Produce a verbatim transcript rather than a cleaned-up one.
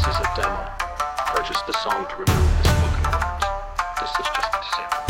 This is a demo. Purchase the song to remove the spoken words. This is just a sample.